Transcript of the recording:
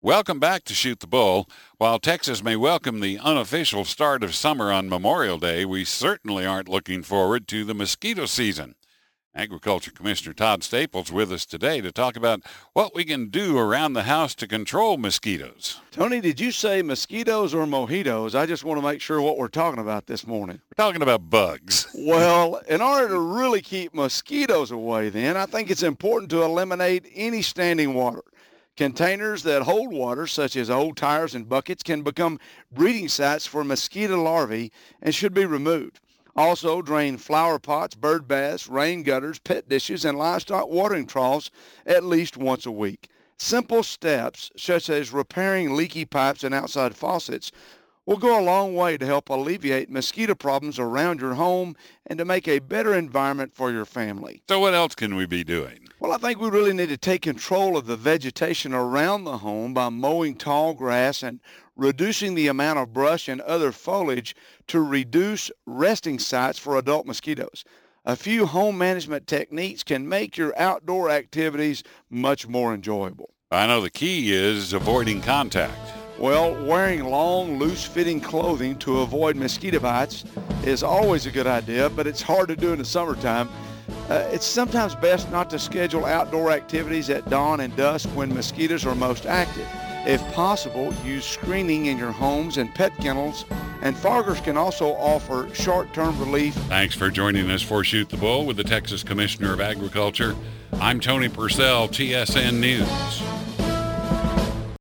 Welcome back to Shoot the Bull. While Texas may welcome the unofficial start of summer on Memorial Day, we certainly aren't looking forward to the mosquito season. Agriculture Commissioner Todd Staples with us today to talk about what we can do around the house to control mosquitoes. Tony, did you say mosquitoes or mojitos? I just want to make sure what we're talking about this morning. We're talking about bugs. Well, in order to really keep mosquitoes away, then, I think it's important to eliminate any standing water. Containers that hold water, such as old tires and buckets, can become breeding sites for mosquito larvae and should be removed. Also, drain flower pots, bird baths, rain gutters, pet dishes, and livestock watering troughs at least once a week. Simple steps, such as repairing leaky pipes and outside faucets, will go a long way to help alleviate mosquito problems around your home and to make a better environment for your family. So what else can we be doing? Well, I think we really need to take control of the vegetation around the home by mowing tall grass and reducing the amount of brush and other foliage to reduce resting sites for adult mosquitoes. A few home management techniques can make your outdoor activities much more enjoyable. I know the key is avoiding contact. Well, wearing long, loose-fitting clothing to avoid mosquito bites is always a good idea, but it's hard to do in the summertime. It's sometimes best not to schedule outdoor activities at dawn and dusk when mosquitoes are most active. If possible, use screening in your homes and pet kennels, and Fargers can also offer short-term relief. Thanks for joining us for Shoot the Bull with the Texas Commissioner of Agriculture. I'm Tony Purcell, TSN News.